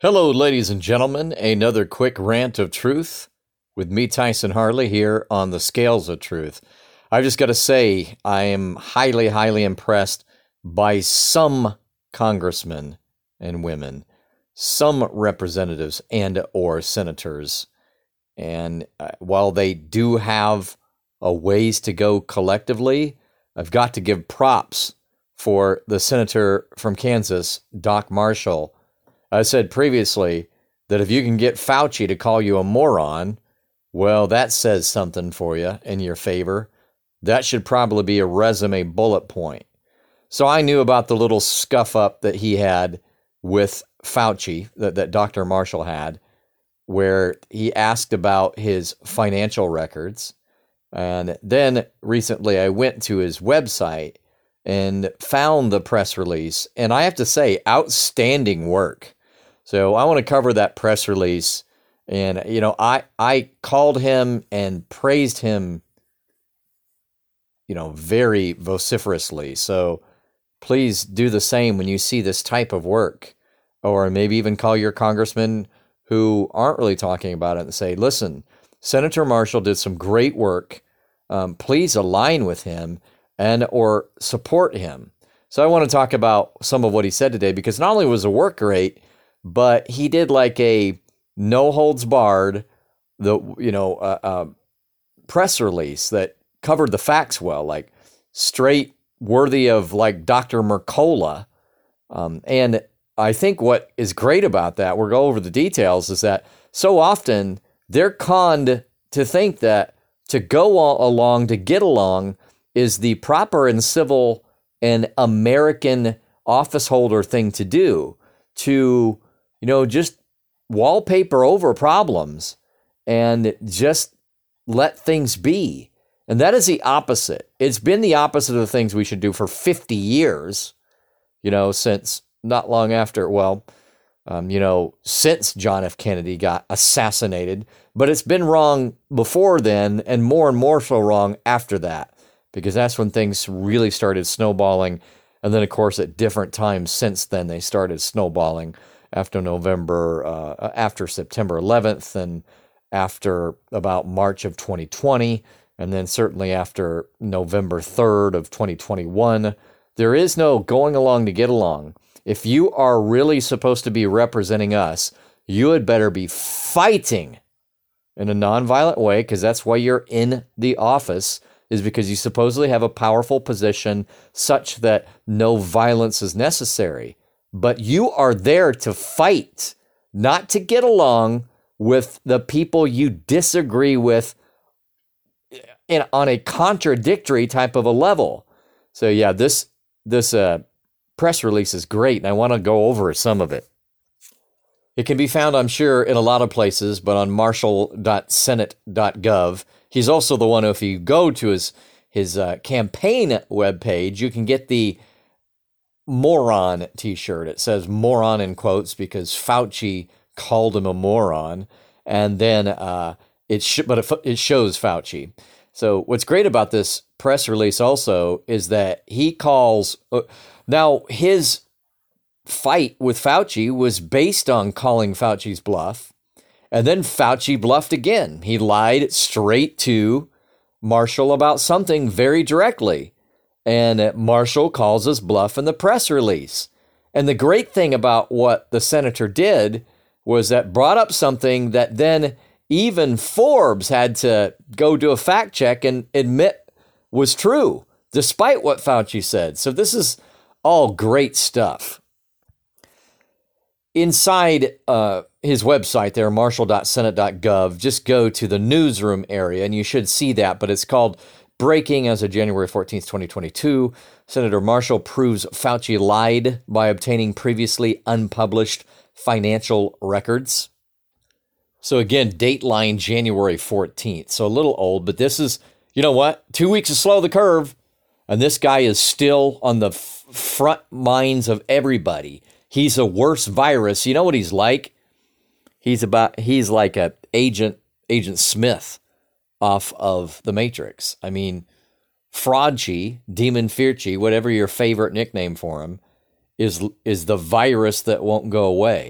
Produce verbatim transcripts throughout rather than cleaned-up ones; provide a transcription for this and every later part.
Hello, ladies and gentlemen. Another quick rant of truth with me, Tyson Harley, here on the Scales of Truth. I've just got to say, I am highly, highly impressed by some congressmen and women, some representatives and or senators. And uh, while they do have a ways to go collectively, I've got to give props for the senator from Kansas, Doc Marshall. I said previously that if you can get Fauci to call you a moron, well, that says something for you in your favor. That should probably be a resume bullet point. So I knew about the little scuff up that he had with Fauci, that, that Doctor Marshall had, where he asked about his financial records. And then recently I went to his website and found the press release. And I have to say, outstanding work. So I want to cover that press release. And, you know, I, I called him and praised him, you know, very vociferously. So please do the same when you see this type of work, or maybe even call your congressman who aren't really talking about it and say, listen, Senator Marshall did some great work. Um, please align with him and or support him. So I want to talk about some of what he said today, because not only was the work great, but he did like a no holds barred, the you know uh, uh, press release that covered the facts well, like straight worthy of like Doctor Mercola. Um, and I think what is great about that, we'll go over the details, is that so often they're conned to think that to go all along, to get along, is the proper and civil and American office holder thing to do, to you know, just wallpaper over problems and just let things be. And that is the opposite. It's been the opposite of the things we should do for fifty years, you know, since not long after, well, um, you know, since John F. Kennedy got assassinated. But it's been wrong before then, and more and more so wrong after that, because that's when things really started snowballing. And then, of course, at different times since then, they started snowballing. After November, uh, after September eleventh, and after about March of twenty twenty, and then certainly after November third of twenty twenty-one, there is no going along to get along. If you are really supposed to be representing us, you had better be fighting in a nonviolent way, because that's why you're in the office, is because you supposedly have a powerful position such that no violence is necessary. But you are there to fight, not to get along with the people you disagree with in, on a contradictory type of a level. So yeah, this this uh, press release is great, and I want to go over some of it. It can be found, I'm sure, in a lot of places, but on marshall dot senate dot gov. He's also the one, if you go to his, his uh, campaign webpage, you can get the moron t-shirt. It says moron in quotes because Fauci called him a moron, and then uh it sh- but it, it shows Fauci. So what's great about this press release also is that he calls uh, now his fight with Fauci was based on calling Fauci's bluff, and then Fauci bluffed again. He lied straight to Marshall about something very directly. And Marshall calls his bluff in the press release. And the great thing about what the senator did was that brought up something that then even Forbes had to go do a fact check and admit was true, despite what Fauci said. So this is all great stuff. Inside uh, his website there, marshall dot senate dot gov, just go to the newsroom area, and you should see that, but it's called Breaking as of January fourteenth, twenty twenty-two. Senator Marshall proves Fauci lied by obtaining previously unpublished financial records. So again, dateline January fourteenth. So a little old, but this is, you know what? Two weeks to slow the curve. And this guy is still on the f- front minds of everybody. He's a worse virus. You know what he's like? He's about, he's like a agent, Agent Smith off of The Matrix. I mean, Fraudchi, Demon Fearchi, whatever your favorite nickname for him, is is the virus that won't go away.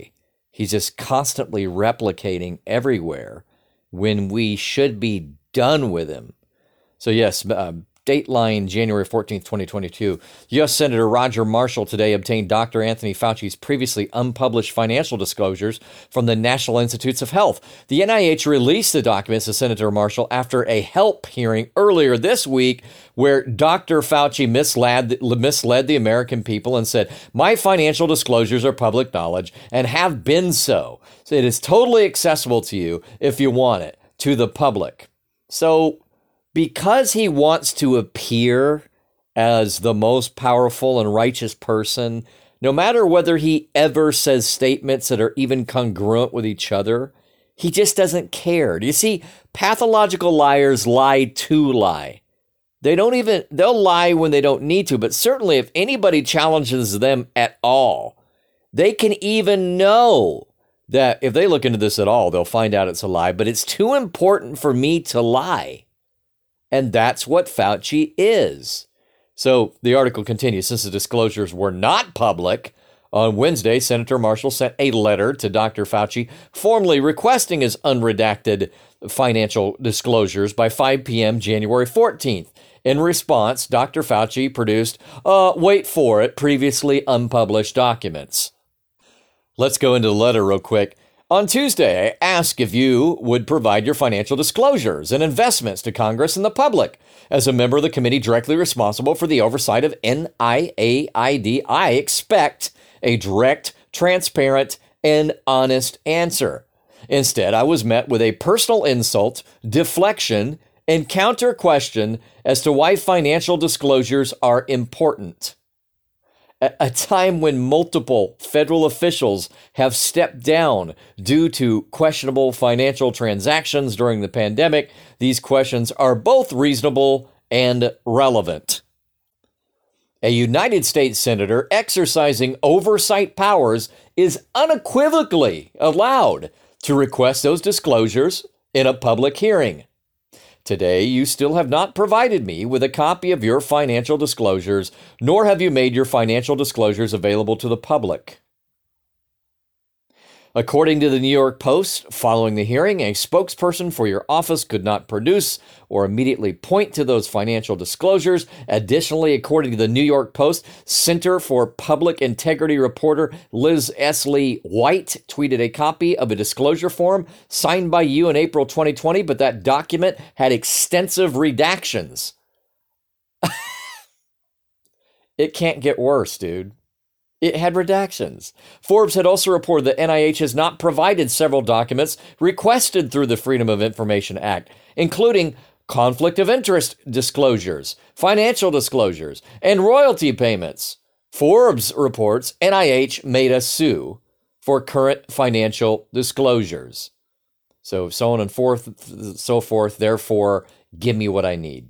He's just constantly replicating everywhere when we should be done with him. So yes, uh, Dateline, January fourteenth, twenty twenty-two. U S. Senator Roger Marshall today obtained Doctor Anthony Fauci's previously unpublished financial disclosures from the National Institutes of Health. The N I H released the documents to Senator Marshall after a HELP hearing earlier this week where Doctor Fauci misled, misled the American people and said, my financial disclosures are public knowledge and have been so. So it is totally accessible to you if you want it, to the public. So because he wants to appear as the most powerful and righteous person, no matter whether he ever says statements that are even congruent with each other, he just doesn't care. Do you see, pathological liars lie to lie. They don't even, they'll lie when they don't need to, but certainly if anybody challenges them at all, they can even know that if they look into this at all, they'll find out it's a lie, but it's too important for me to lie. And that's what Fauci is. So the article continues. Since the disclosures were not public, on Wednesday, Senator Marshall sent a letter to Doctor Fauci formally requesting his unredacted financial disclosures by five p.m. January fourteenth. In response, Doctor Fauci produced, uh, wait for it, previously unpublished documents. Let's go into the letter real quick. On Tuesday, I asked if you would provide your financial disclosures and investments to Congress and the public. As a member of the committee directly responsible for the oversight of N I A I D, I expect a direct, transparent, and honest answer. Instead, I was met with a personal insult, deflection, and counter question as to why financial disclosures are important. A time when multiple federal officials have stepped down due to questionable financial transactions during the pandemic, these questions are both reasonable and relevant. A United States senator exercising oversight powers is unequivocally allowed to request those disclosures in a public hearing. Today, you still have not provided me with a copy of your financial disclosures, nor have you made your financial disclosures available to the public. According to the New York Post, following the hearing, a spokesperson for your office could not produce or immediately point to those financial disclosures. Additionally, according to the New York Post, Center for Public Integrity reporter Liz Esley White tweeted a copy of a disclosure form signed by you in April twenty twenty, but that document had extensive redactions. It can't get worse, dude. It had redactions. Forbes had also reported that N I H has not provided several documents requested through the Freedom of Information Act, including conflict of interest disclosures, financial disclosures, and royalty payments. Forbes reports N I H made a sue for current financial disclosures. So, so on and forth, so forth. Therefore, give me what I need.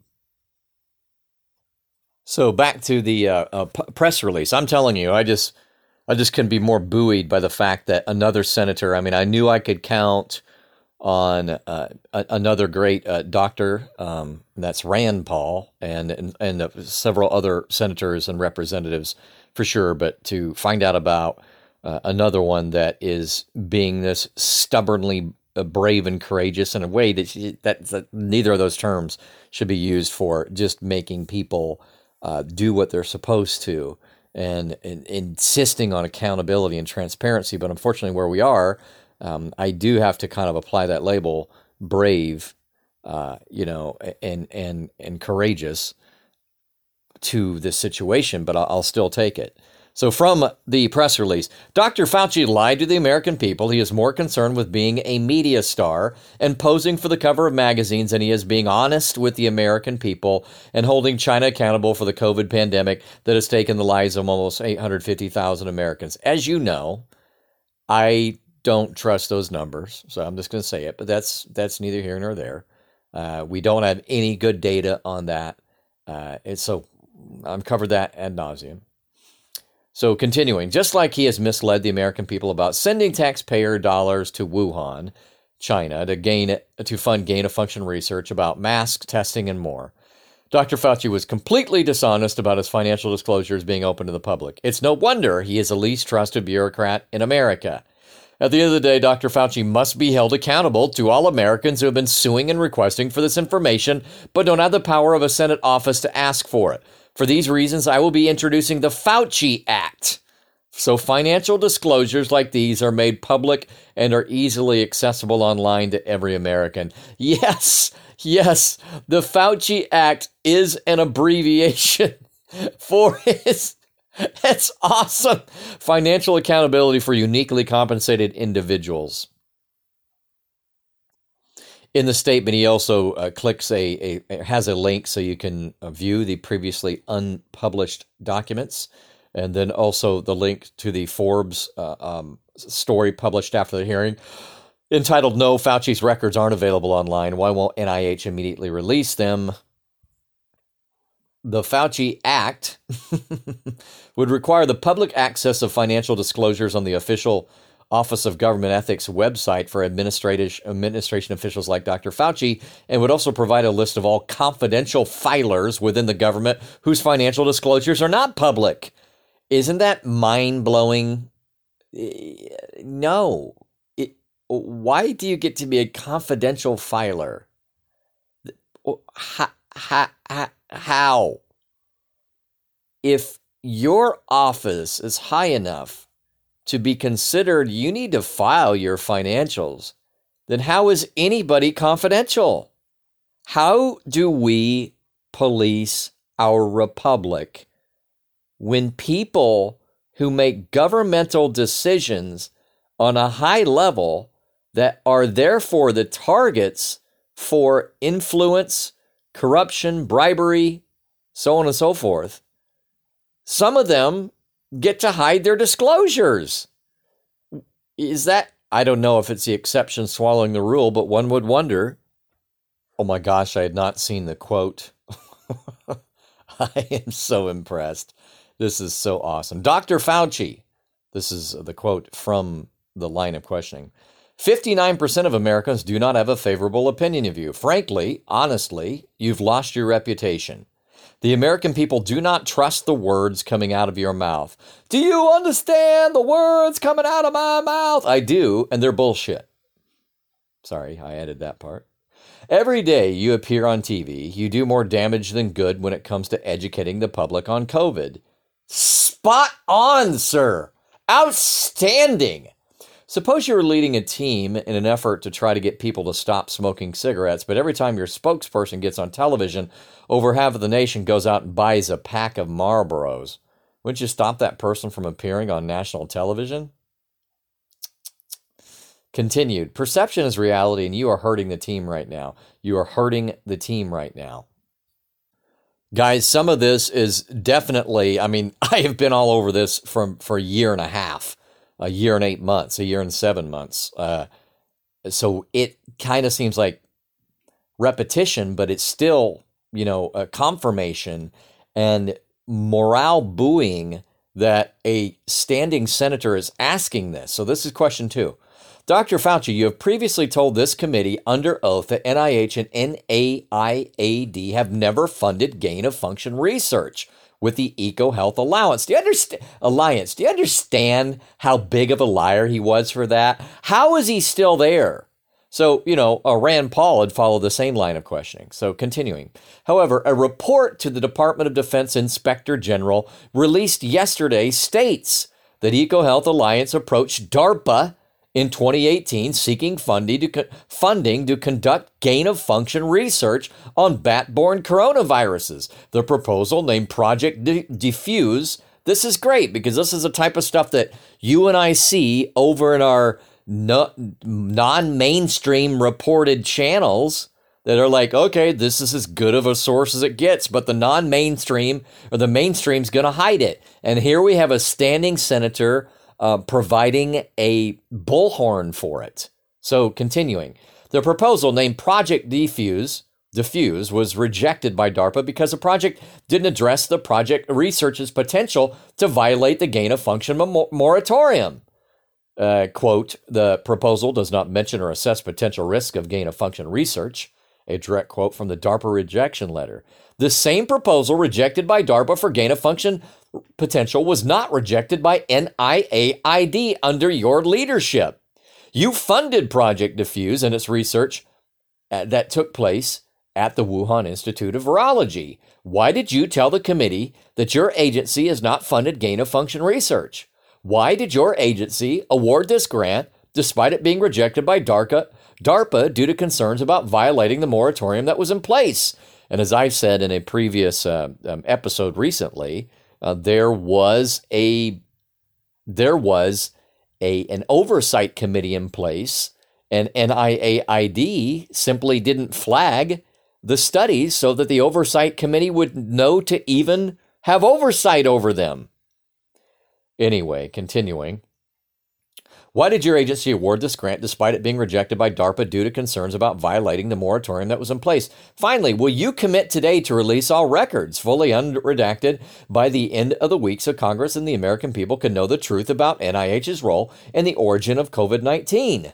So back to the uh, uh, p- press release. I'm telling you, I just, I just couldn't be more buoyed by the fact that another senator. I mean, I knew I could count on uh, a- another great uh, doctor. Um, that's Rand Paul, and and, and uh, several other senators and representatives for sure. But to find out about uh, another one that is being this stubbornly uh, brave and courageous in a way that, she, that that neither of those terms should be used for just making people Uh, do what they're supposed to, and, and insisting on accountability and transparency. But unfortunately, where we are, um, I do have to kind of apply that label, brave, uh, you know, and and and courageous to this situation. But I'll, I'll still take it. So from the press release, Doctor Fauci lied to the American people. He is more concerned with being a media star and posing for the cover of magazines than he is being honest with the American people and holding China accountable for the COVID pandemic that has taken the lives of almost eight hundred fifty thousand Americans. As you know, I don't trust those numbers, so I'm just going to say it, but that's that's neither here nor there. Uh, we don't have any good data on that. Uh, and so I've covered that ad nauseum. So continuing, just like he has misled the American people about sending taxpayer dollars to Wuhan, China, to gain to fund gain-of-function research about mask testing and more, Doctor Fauci was completely dishonest about his financial disclosures being open to the public. It's no wonder he is the least trusted bureaucrat in America. At the end of the day, Doctor Fauci must be held accountable to all Americans who have been suing and requesting for this information, but don't have the power of a Senate office to ask for it. For these reasons, I will be introducing the Fauci Act. So financial disclosures like these are made public and are easily accessible online to every American. Yes, yes, the Fauci Act is an abbreviation for his... That's awesome. Financial accountability for uniquely compensated individuals. In the statement, he also uh, clicks a, a has a link so you can uh, view the previously unpublished documents, and then also the link to the Forbes uh, um, story published after the hearing, entitled "No, Fauci's records aren't available online. Why won't N I H immediately release them?" The Fauci Act would require the public access of financial disclosures on the official Office of Government Ethics website for administration administration officials like Doctor Fauci, and would also provide a list of all confidential filers within the government whose financial disclosures are not public. Isn't that mind-blowing? No. It, why do you get to be a confidential filer? How? How? How? If your office is high enough to be considered you need to file your financials, then how is anybody confidential? How do we police our republic when people who make governmental decisions on a high level that are therefore the targets for influence, corruption, bribery, so on and so forth, some of them get to hide their disclosures? Is that, I don't know if it's the exception swallowing the rule, but one would wonder. Oh my gosh, I had not seen the quote. I am so impressed. This is so awesome. Doctor Fauci, this is the quote from the line of questioning. fifty-nine percent of Americans do not have a favorable opinion of you. Frankly, honestly, you've lost your reputation. The American people do not trust the words coming out of your mouth. Do you understand the words coming out of my mouth? I do, and they're bullshit. Sorry, I added that part. Every day you appear on T V, you do more damage than good when it comes to educating the public on COVID. Spot on, sir. Outstanding. Suppose you were leading a team in an effort to try to get people to stop smoking cigarettes, but every time your spokesperson gets on television, over half of the nation goes out and buys a pack of Marlboros. Wouldn't you stop that person from appearing on national television? Continued. Perception is reality, and you are hurting the team right now. You are hurting the team right now. Guys, some of this is definitely, I mean, I have been all over this from, for a year and a half. A year and eight months, a year and seven months. Uh, so it kind of seems like repetition, but it's still, you know, a confirmation and morale buoying that a standing senator is asking this. So this is question two. Doctor Fauci, you have previously told this committee under oath that N I H and N A I A D have never funded gain-of-function research with the EcoHealth Alliance. Do you understand? Alliance. Do you understand how big of a liar he was for that? How is he still there? So, you know, uh, Rand Paul had followed the same line of questioning. So continuing. However, a report to the Department of Defense Inspector General released yesterday states that EcoHealth Alliance approached DARPA in twenty eighteen, seeking funding to, co- funding to conduct gain-of-function research on bat-borne coronaviruses. The proposal, named Project De- Diffuse, this is great because this is the type of stuff that you and I see over in our no- non-mainstream reported channels that are like, okay, this is as good of a source as it gets, but the non-mainstream or the mainstream's going to hide it. And here we have a standing senator Uh, providing a bullhorn for it. So continuing, the proposal named Project Diffuse, Diffuse was rejected by DARPA because the project didn't address the project research's potential to violate the gain-of-function mor- moratorium. Uh, quote, the proposal does not mention or assess potential risk of gain-of-function research. A direct quote from the DARPA rejection letter. The same proposal rejected by DARPA for gain-of-function potential was not rejected by N I A I D under your leadership. You funded Project Diffuse and its research that took place at the Wuhan Institute of Virology. Why did you tell the committee that your agency has not funded gain-of-function research? Why did your agency award this grant despite it being rejected by DARPA, DARPA due to concerns about violating the moratorium that was in place? And as I've said in a previous uh, um, episode recently, uh, there was a there was a an oversight committee in place, and N I A I D simply didn't flag the studies so that the oversight committee would know to even have oversight over them. Anyway, continuing. Why did your agency award this grant despite it being rejected by DARPA due to concerns about violating the moratorium that was in place? Finally, will you commit today to release all records, fully unredacted, by the end of the week so Congress and the American people can know the truth about N I H's role in the origin of COVID nineteen?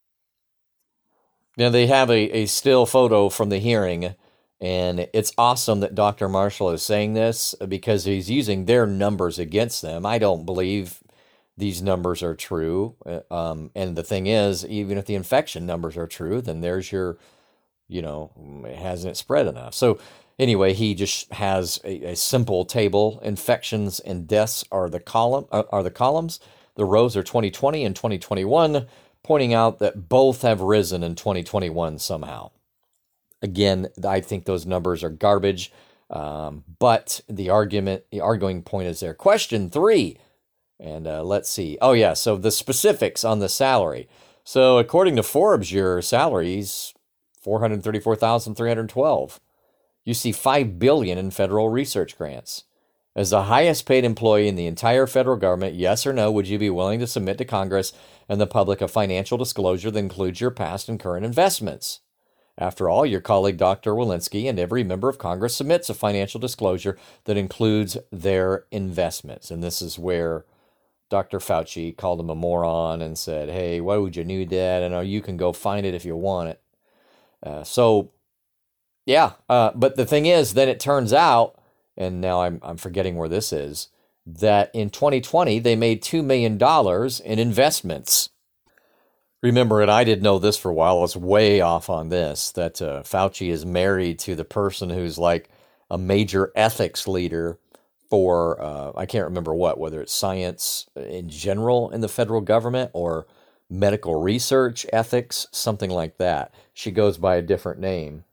Now, they have a, a still photo from the hearing, and it's awesome that Doctor Marshall is saying this because he's using their numbers against them. I don't believe these numbers are true. Um, and the thing is, even if the infection numbers are true, then there's your, you know, hasn't it spread enough? So anyway, he just has a, a simple table. Infections and deaths are the column uh, are the columns. The rows are twenty twenty and twenty twenty-one, pointing out that both have risen in twenty twenty-one somehow. Again, I think those numbers are garbage. Um, but the argument, the arguing point is there. Question three. And uh, let's see. Oh, yeah. So the specifics on the salary. So according to Forbes, your salary is four hundred thirty-four thousand three hundred twelve dollars. You see five billion dollars in federal research grants. As the highest paid employee in the entire federal government, yes or no, would you be willing to submit to Congress and the public a financial disclosure that includes your past and current investments? After all, your colleague Doctor Walensky and every member of Congress submits a financial disclosure that includes their investments. And this is where Doctor Fauci called him a moron and said, hey, why would you need that? And oh, you can go find it if you want it. Uh, so, yeah. Uh, but the thing is, then it turns out, and now I'm I'm forgetting where this is, that in twenty twenty, they made two million dollars in investments. Remember, and I didn't know this for a while, I was way off on this, that uh, Fauci is married to the person who's like a major ethics leader for, uh, I can't remember what, whether it's science in general in the federal government or medical research ethics, something like that. She goes by a different name.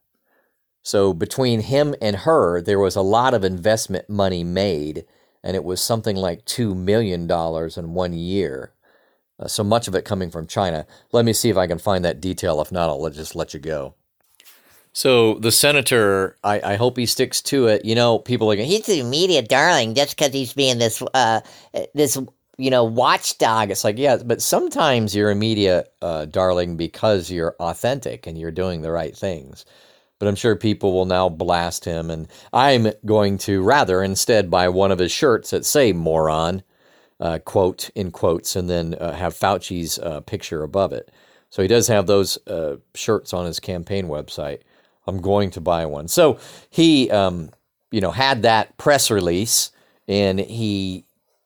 So between him and her, there was a lot of investment money made, and it was something like two million dollars in one year. Uh, so much of it coming from China. Let me see if I can find that detail. If not, I'll just let you go. So the senator, I, I hope he sticks to it. You know, people are going, he's the media darling just because he's being this, uh, this, you know, watchdog. It's like, yeah, but sometimes you're a media uh, darling because you're authentic and you're doing the right things. But I'm sure people will now blast him, and I'm going to rather instead buy one of his shirts that say moron, uh, quote, in quotes, and then uh, have Fauci's uh, picture above it. So he does have those uh, shirts on his campaign website. I'm going to buy one. So he, um, you know, had that press release, and he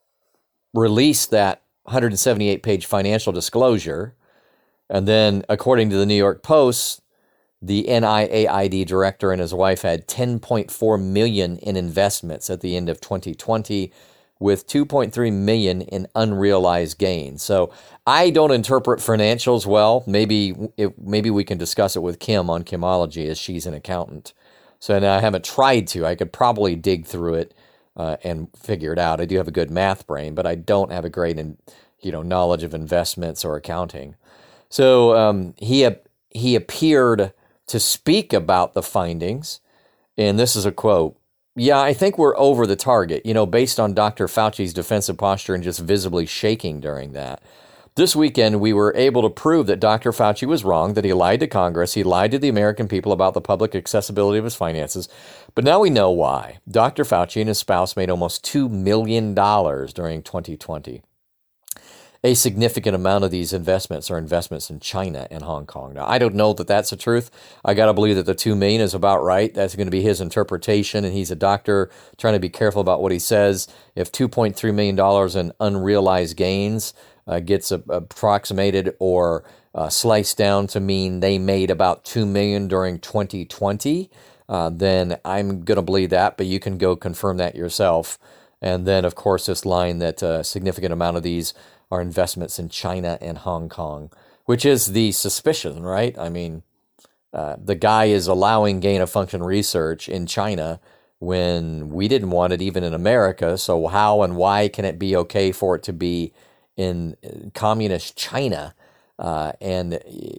released that one hundred seventy-eight page financial disclosure. And then, according to the New York Post, the N I A I D director and his wife had ten point four million dollars in investments at the end of twenty twenty, with two point three million dollars in unrealized gains. So I don't interpret financials well. Maybe it, maybe we can discuss it with Kim on Kimology, as she's an accountant. So and I haven't tried to. I could probably dig through it uh, and figure it out. I do have a good math brain, but I don't have a great in, you know, knowledge of investments or accounting. So um, he he appeared to speak about the findings, and this is a quote. Yeah, I think we're over the target, you know, based on Doctor Fauci's defensive posture and just visibly shaking during that. This weekend, we were able to prove that Doctor Fauci was wrong, that he lied to Congress, he lied to the American people about the public accessibility of his finances, but now we know why. Doctor Fauci and his spouse made almost two million dollars during twenty twenty. A significant amount of these investments are investments in China and Hong Kong. Now, I don't know that that's the truth. I got to believe that the two million dollars is about right. That's going to be his interpretation, and he's a doctor trying to be careful about what he says. If two point three million dollars in unrealized gains uh, gets a, approximated or uh, sliced down to mean they made about two million dollars during twenty twenty, uh, then I'm going to believe that, but you can go confirm that yourself. And then, of course, this line that a significant amount of these are investments in China and Hong Kong, which is the suspicion, right? I mean, uh, the guy is allowing gain-of-function research in China when we didn't want it even in America. So how and why can it be okay for it to be in communist China? Uh, and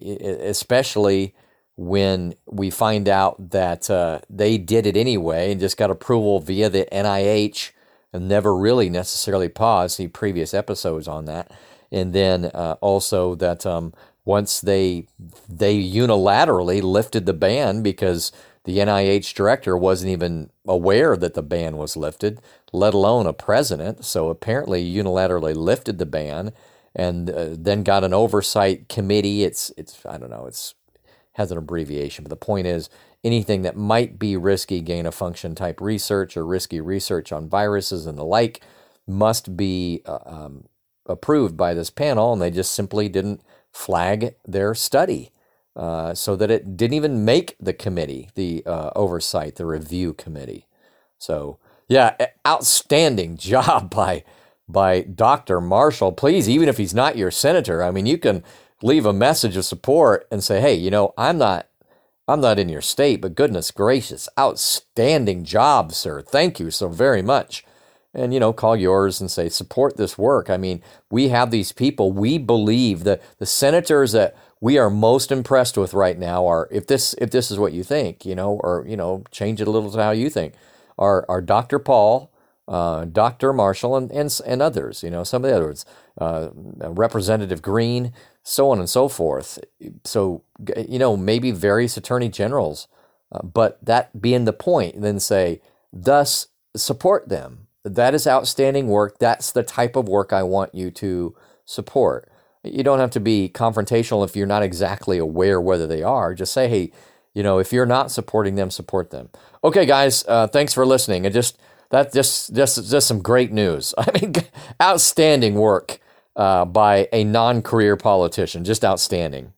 especially when we find out that uh, they did it anyway and just got approval via the N I H and never really necessarily paused. See previous episodes on that. And then uh, also that um, once they they unilaterally lifted the ban because the N I H director wasn't even aware that the ban was lifted, let alone a president. So apparently unilaterally lifted the ban and uh, then got an oversight committee. It's, it's I don't know, it's has an abbreviation. But the point is anything that might be risky gain-of-function type research or risky research on viruses and the like must be uh, um, approved by this panel. And they just simply didn't flag their study. Uh, so that it didn't even make the committee, the uh, oversight, the review committee. So, yeah, outstanding job by by Doctor Marshall. Please, even if he's not your senator, I mean, you can leave a message of support and say, hey, you know, I'm not, I'm not in your state, but goodness gracious, outstanding job, sir. Thank you so very much. And, you know, call yours and say, support this work. I mean, we have these people. We believe that the senators that we are most impressed with right now are, if this if this is what you think, you know, or, you know, change it a little to how you think, are, are Doctor Paul, uh, Doctor Marshall, and, and and others, you know, some of the others, uh, Representative Green, so on and so forth. So, you know, maybe various attorney generals, uh, but that being the point, then say, thus support them. That is outstanding work. That's the type of work I want you to support. You don't have to be confrontational if you're not exactly aware whether they are. Just say, hey, you know, if you're not supporting them, support them. Okay, guys, uh, thanks for listening. And just that just just just some great news. I mean, outstanding work uh, by a non-career politician. Just outstanding.